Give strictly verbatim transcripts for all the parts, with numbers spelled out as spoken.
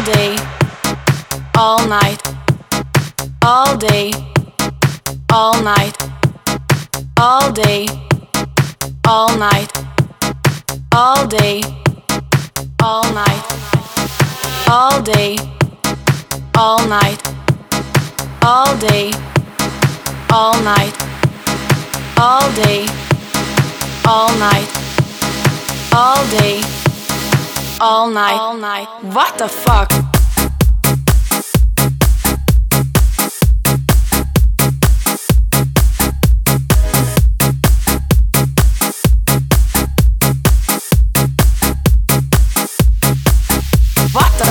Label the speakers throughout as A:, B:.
A: day, all night, all day, all night, all day, all night, all day, all night, all day, all night, all day, all night, all day, all night, all day, all night, all night. What the fuck? What the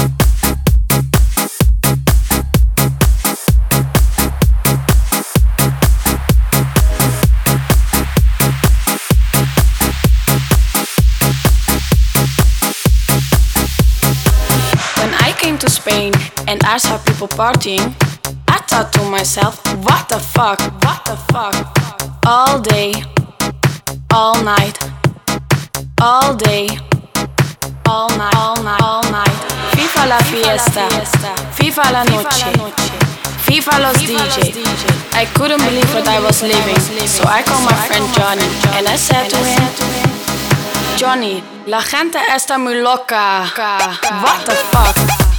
A: When I came to Spain and I saw people partying, I thought to myself, what the fuck, what the fuck? All day, all night, all day, all night, all night, all night. FIFA la fiesta, FIFA la noche, FIFA los D J. I couldn't believe what I was living, so I called my friend Johnny and I said to him, Johnny, la gente está muy loca. What the fuck?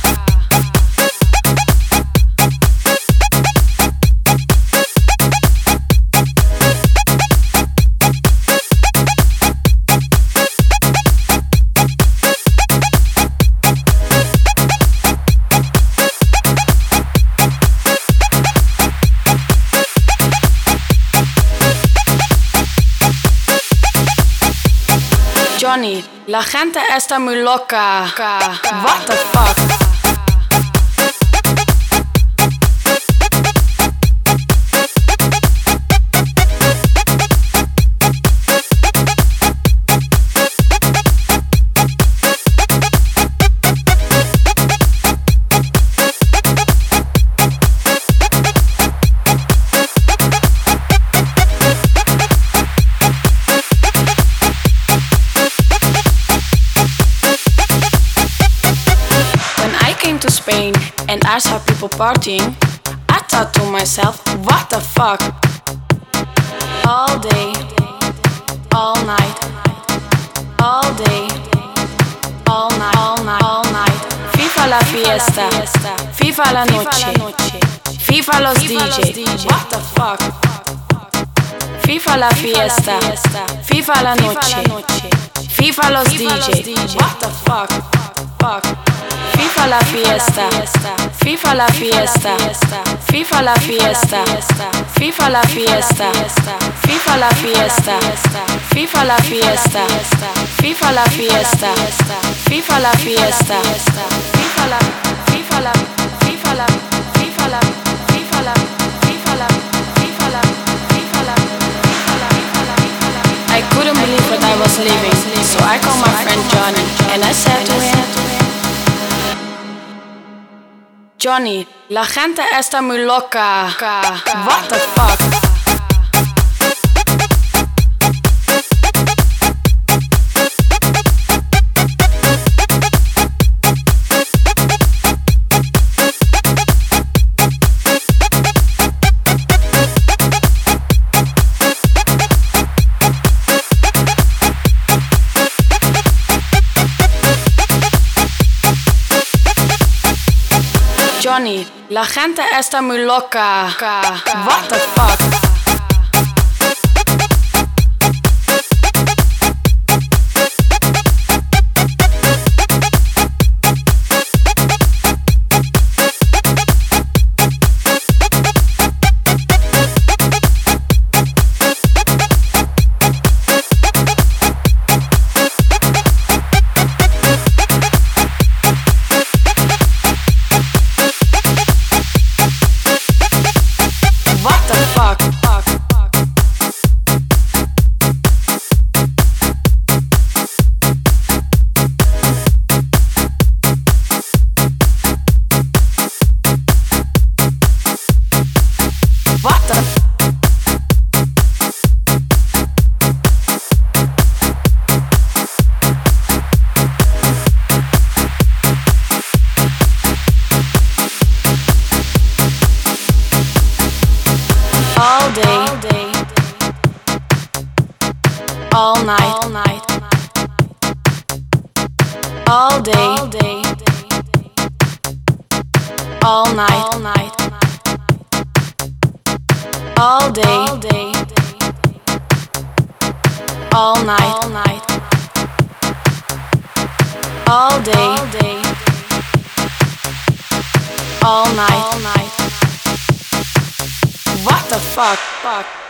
A: Johnny, la gente está muy loca. What the fuck? To Spain and I saw people partying, I thought to myself, what the fuck? All day, all night, all day, all night, all night, all night. FIFA la fiesta, FIFA la noche, FIFA los D J. What the fuck? FIFA la fiesta, FIFA la noche, FIFA los D J. What the fuck? Fuck. FIFA la fiesta, FIFA la fiesta, FIFA la fiesta, FIFA la fiesta, FIFA la fiesta, FIFA la fiesta, FIFA la fiesta, FIFA la fiesta, FIFA la, FIFA la, FIFA la, FIFA la, FIFA la, FIFA la, FIFA la, FIFA la, I couldn't believe what I was living, so I called my friend Johnny and I said to him, Johnny, la gente está muy loca. What the fuck? Johnny, la gente está muy loca. What the fuck? What the fuck? all night, all night, all day, all day, all night, all night, all day, all day, all night, all night, all day, all day, all night, all night. What the fuck? Fuck.